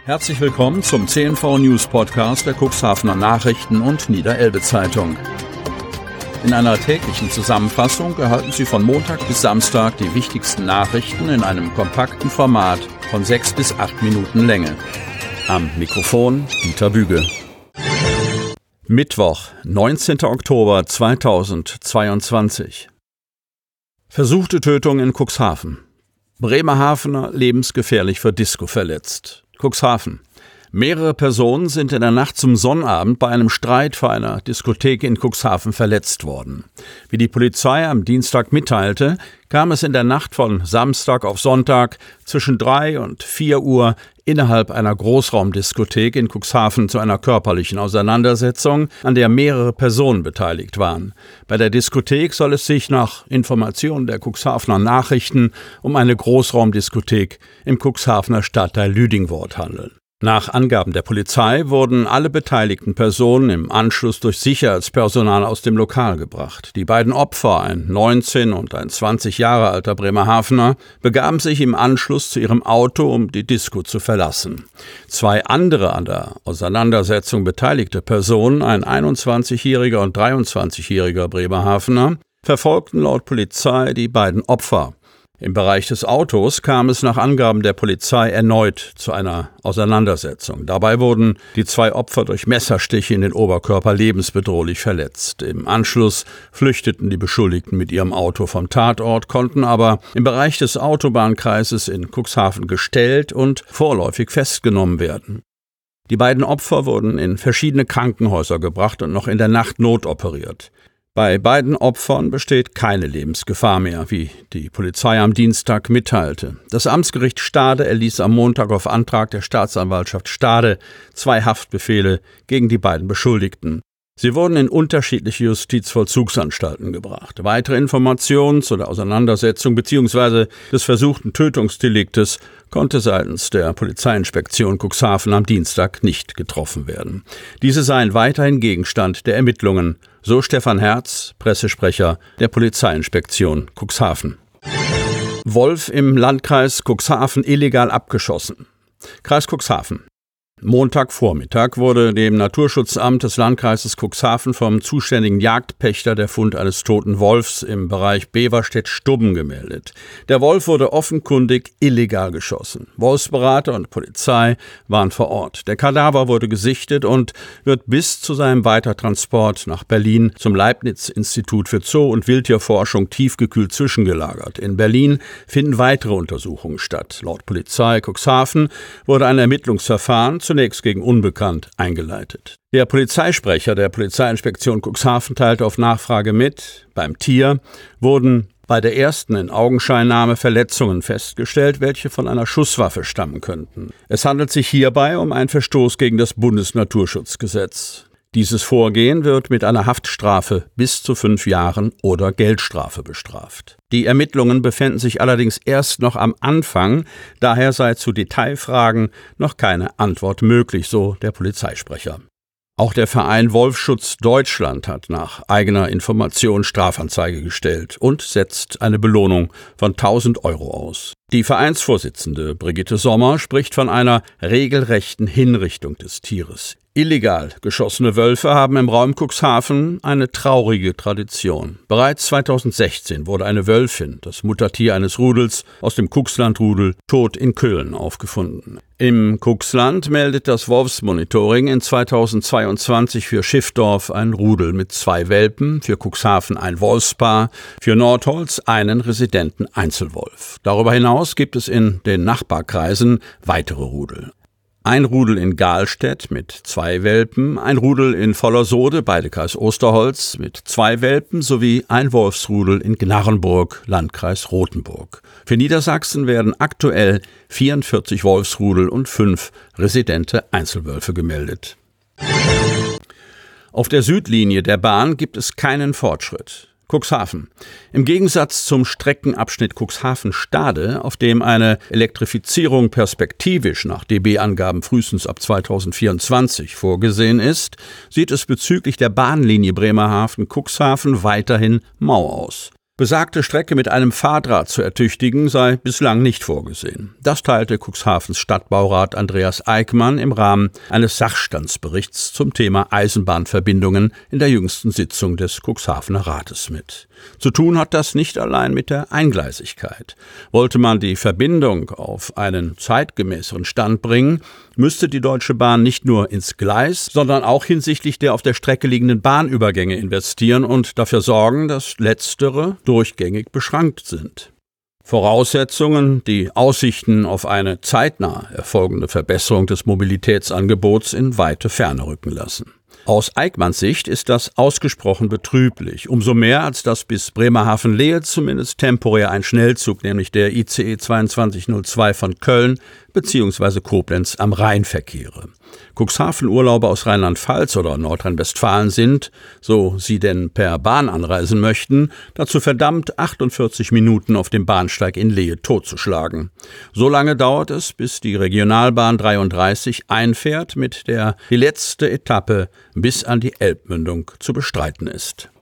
Herzlich willkommen zum CNV News Podcast der Cuxhavener Nachrichten und Niederelbe Zeitung. In einer täglichen Zusammenfassung erhalten Sie von Montag bis Samstag die wichtigsten Nachrichten in einem kompakten Format von 6 bis 8 Minuten Länge. Am Mikrofon Dieter Büge. Mittwoch, 19. Oktober 2022. Versuchte Tötung in Cuxhaven. Bremerhavener lebensgefährlich vor Disco verletzt. Cuxhaven. Mehrere Personen sind in der Nacht zum Sonnabend bei einem Streit vor einer Diskothek in Cuxhaven verletzt worden. Wie die Polizei am Dienstag mitteilte, kam es in der Nacht von Samstag auf Sonntag zwischen 3 und 4 Uhr innerhalb einer Großraumdiskothek in Cuxhaven zu einer körperlichen Auseinandersetzung, an der mehrere Personen beteiligt waren. Bei der Diskothek soll es sich nach Informationen der Cuxhavener Nachrichten um eine Großraumdiskothek im Cuxhavener Stadtteil Lüdingwort handeln. Nach Angaben der Polizei wurden alle beteiligten Personen im Anschluss durch Sicherheitspersonal aus dem Lokal gebracht. Die beiden Opfer, ein 19 und ein 20 Jahre alter Bremerhavener, begaben sich im Anschluss zu ihrem Auto, um die Disco zu verlassen. 2 andere an der Auseinandersetzung beteiligte Personen, ein 21-jähriger und 23-jähriger Bremerhavener, verfolgten laut Polizei die beiden Opfer. Im Bereich des Autos kam es nach Angaben der Polizei erneut zu einer Auseinandersetzung. Dabei wurden die 2 Opfer durch Messerstiche in den Oberkörper lebensbedrohlich verletzt. Im Anschluss flüchteten die Beschuldigten mit ihrem Auto vom Tatort, konnten aber im Bereich des Autobahnkreises in Cuxhaven gestellt und vorläufig festgenommen werden. Die beiden Opfer wurden in verschiedene Krankenhäuser gebracht und noch in der Nacht notoperiert. Bei beiden Opfern besteht keine Lebensgefahr mehr, wie die Polizei am Dienstag mitteilte. Das Amtsgericht Stade erließ am Montag auf Antrag der Staatsanwaltschaft Stade 2 Haftbefehle gegen die beiden Beschuldigten. Sie wurden in unterschiedliche Justizvollzugsanstalten gebracht. Weitere Informationen zu der Auseinandersetzung bzw. des versuchten Tötungsdeliktes konnte seitens der Polizeiinspektion Cuxhaven am Dienstag nicht getroffen werden. Diese seien weiterhin Gegenstand der Ermittlungen, so Stefan Herz, Pressesprecher der Polizeiinspektion Cuxhaven. Wolf im Landkreis Cuxhaven illegal abgeschossen. Kreis Cuxhaven. Montagvormittag wurde dem Naturschutzamt des Landkreises Cuxhaven vom zuständigen Jagdpächter der Fund eines toten Wolfs im Bereich Beverstedt-Stubben gemeldet. Der Wolf wurde offenkundig illegal geschossen. Wolfsberater und Polizei waren vor Ort. Der Kadaver wurde gesichtet und wird bis zu seinem Weitertransport nach Berlin zum Leibniz-Institut für Zoo- und Wildtierforschung tiefgekühlt zwischengelagert. In Berlin finden weitere Untersuchungen statt. Laut Polizei Cuxhaven wurde ein Ermittlungsverfahren zunächst gegen Unbekannt eingeleitet. Der Polizeisprecher der Polizeiinspektion Cuxhaven teilte auf Nachfrage mit, beim Tier wurden bei der ersten in Augenscheinnahme Verletzungen festgestellt, welche von einer Schusswaffe stammen könnten. Es handelt sich hierbei um einen Verstoß gegen das Bundesnaturschutzgesetz. Dieses Vorgehen wird mit einer Haftstrafe bis zu 5 Jahren oder Geldstrafe bestraft. Die Ermittlungen befänden sich allerdings erst noch am Anfang, daher sei zu Detailfragen noch keine Antwort möglich, so der Polizeisprecher. Auch der Verein Wolfschutz Deutschland hat nach eigener Information Strafanzeige gestellt und setzt eine Belohnung von 1.000 € aus. Die Vereinsvorsitzende Brigitte Sommer spricht von einer regelrechten Hinrichtung des Tieres. Illegal geschossene Wölfe haben im Raum Cuxhaven eine traurige Tradition. Bereits 2016 wurde eine Wölfin, das Muttertier eines Rudels, aus dem Cuxland-Rudel tot in Köln aufgefunden. Im Cuxland meldet das Wolfsmonitoring in 2022 für Schiffdorf ein Rudel mit 2 Welpen, für Cuxhaven ein Wolfspaar, für Nordholz einen residenten Einzelwolf. Darüber hinaus gibt es in den Nachbarkreisen weitere Rudel. Ein Rudel in Gahlstedt mit 2 Welpen, ein Rudel in Vollersode, beide Kreis Osterholz, mit 2 Welpen sowie ein Wolfsrudel in Gnarrenburg, Landkreis Rothenburg. Für Niedersachsen werden aktuell 44 Wolfsrudel und 5 residente Einzelwölfe gemeldet. Auf der Südlinie der Bahn gibt es keinen Fortschritt. Cuxhaven. Im Gegensatz zum Streckenabschnitt Cuxhaven-Stade, auf dem eine Elektrifizierung perspektivisch nach DB-Angaben frühestens ab 2024 vorgesehen ist, sieht es bezüglich der Bahnlinie Bremerhaven-Cuxhaven weiterhin mau aus. Besagte Strecke mit einem Fahrdraht zu ertüchtigen sei bislang nicht vorgesehen. Das teilte Cuxhavens Stadtbaurat Andreas Eickmann im Rahmen eines Sachstandsberichts zum Thema Eisenbahnverbindungen in der jüngsten Sitzung des Cuxhavener Rates mit. Zu tun hat das nicht allein mit der Eingleisigkeit. Wollte man die Verbindung auf einen zeitgemäßeren Stand bringen, müsste die Deutsche Bahn nicht nur ins Gleis, sondern auch hinsichtlich der auf der Strecke liegenden Bahnübergänge investieren und dafür sorgen, dass letztere durchgängig beschrankt sind. Voraussetzungen, die Aussichten auf eine zeitnah erfolgende Verbesserung des Mobilitätsangebots in weite Ferne rücken lassen. Aus Eickmanns Sicht ist das ausgesprochen betrüblich, umso mehr als dass bis Bremerhaven-Lehe zumindest temporär ein Schnellzug, nämlich der ICE 2202 von Köln bzw. Koblenz am Rhein verkehre. Cuxhaven-Urlauber aus Rheinland-Pfalz oder Nordrhein-Westfalen sind, so sie denn per Bahn anreisen möchten, dazu verdammt, 48 Minuten auf dem Bahnsteig in Lehe totzuschlagen. So lange dauert es, bis die Regionalbahn 33 einfährt, mit der die letzte Etappe bis an die Elbmündung zu bestreiten ist.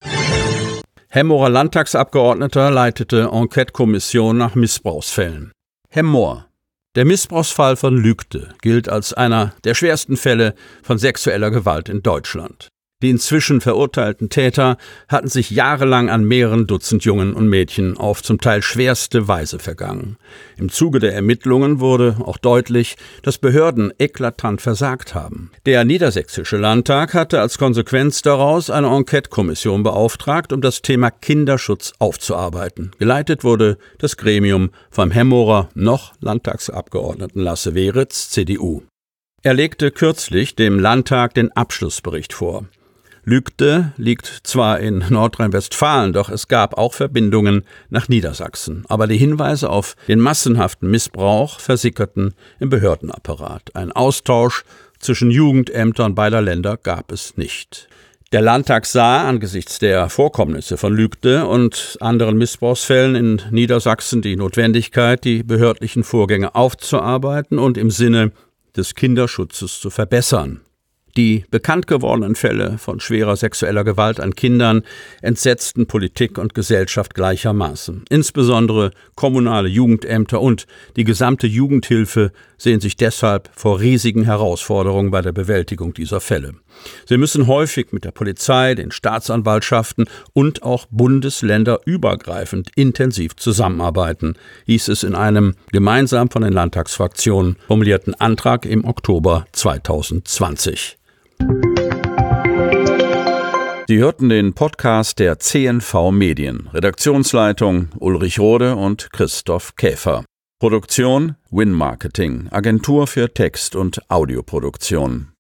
Hemmorer Landtagsabgeordneter leitete Enquete-Kommission nach Missbrauchsfällen. Hemmoor. Der Missbrauchsfall von Lügde gilt als einer der schwersten Fälle von sexueller Gewalt in Deutschland. Die inzwischen verurteilten Täter hatten sich jahrelang an mehreren Dutzend Jungen und Mädchen auf zum Teil schwerste Weise vergangen. Im Zuge der Ermittlungen wurde auch deutlich, dass Behörden eklatant versagt haben. Der Niedersächsische Landtag hatte als Konsequenz daraus eine Enquete-Kommission beauftragt, um das Thema Kinderschutz aufzuarbeiten. Geleitet wurde das Gremium vom Hemmorer noch Landtagsabgeordneten Lasse Weritz, CDU. Er legte kürzlich dem Landtag den Abschlussbericht vor. Lügde liegt zwar in Nordrhein-Westfalen, doch es gab auch Verbindungen nach Niedersachsen. Aber die Hinweise auf den massenhaften Missbrauch versickerten im Behördenapparat. Ein Austausch zwischen Jugendämtern beider Länder gab es nicht. Der Landtag sah angesichts der Vorkommnisse von Lügde und anderen Missbrauchsfällen in Niedersachsen die Notwendigkeit, die behördlichen Vorgänge aufzuarbeiten und im Sinne des Kinderschutzes zu verbessern. Die bekannt gewordenen Fälle von schwerer sexueller Gewalt an Kindern entsetzten Politik und Gesellschaft gleichermaßen. Insbesondere kommunale Jugendämter und die gesamte Jugendhilfe sehen sich deshalb vor riesigen Herausforderungen bei der Bewältigung dieser Fälle. Sie müssen häufig mit der Polizei, den Staatsanwaltschaften und auch bundesländerübergreifend intensiv zusammenarbeiten, hieß es in einem gemeinsam von den Landtagsfraktionen formulierten Antrag im Oktober 2020. Sie hörten den Podcast der CNV Medien. Redaktionsleitung Ulrich Rode und Christoph Käfer. Produktion Win Marketing, Agentur für Text- und Audioproduktion.